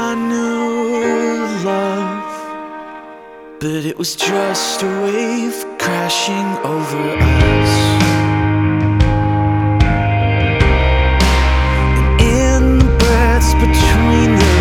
I knew love, but it was just a wave crashing over us. And in the breaths between the